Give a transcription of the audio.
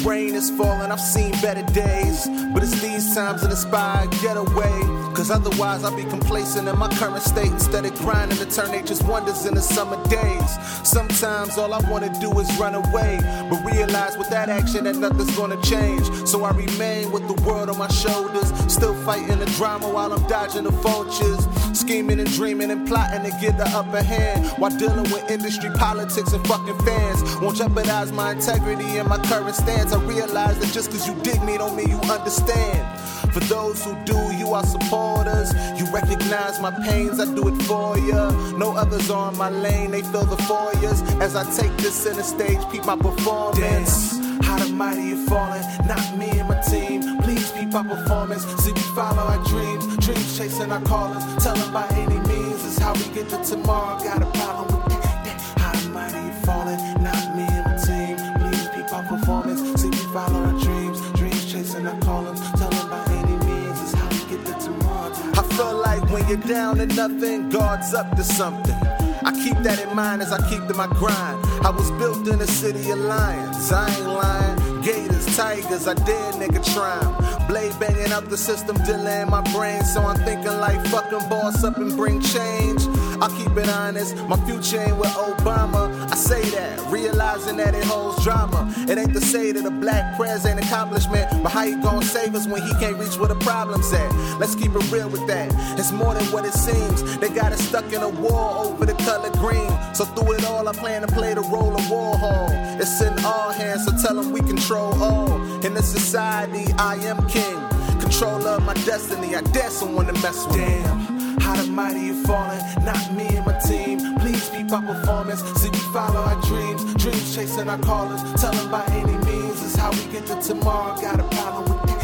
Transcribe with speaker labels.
Speaker 1: rain is falling, I've seen better days, but it's these times that inspire getaway. Cause otherwise I'll be complacent in my current state instead of grinding to turn nature's wonders into summer days. Sometimes all I wanna do is run away, but realize with that action that nothing's gonna change. So I remain with the world on my shoulders, still fighting the drama while I'm dodging the vultures, scheming and dreaming and plotting to get the upper hand, while dealing with industry, politics, and fucking fans. Won't jeopardize my integrity and my current stance. I realize that just cause you dig me don't mean you understand. For those who do, you are supporters. You recognize my pains, I do it for ya. No others are in my lane, they fill the foyers. As I take this center stage, peep my performance. Damn, how the mighty are falling, not me and my team. Please peep our performance, see we follow our dreams. Dreams chasing our callers, tell them by any means. It's how we get to tomorrow, got a problem with that. How the mighty are falling, not me and my team. Please peep our performance, see we follow our dreams. Dreams chasing our callers, tell them by any means. It's how we get to tomorrow. I feel like when you're down to nothing, God's up to something. I keep that in mind as I keep to my grind. I was built in a city of lions, I ain't lying. Gators, tigers, I dare nigga try 'em. Blade banging up the system, dealing in my brain. So I'm thinking like fucking boss up and bring change. I'll keep it honest, my future ain't with Obama. I say that, realizing that it holds drama. It ain't to say that a black prez ain't accomplishment, but how you gon' save us when he can't reach where the problem's at? Let's keep it real with that, it's more than what it seems. They got us stuck in a war over the color green. So through it all, I plan to play the role of Warhol. It's in our hands, so tell them we control all. In this society, I am king, controller of my destiny. I dare someone to mess with. Damn, how the mighty are falling, not me and my team. Please peep our performance, see we follow our dreams. Dreams chasing our callers, tell them by any means. It's how we get to tomorrow, got a problem with that.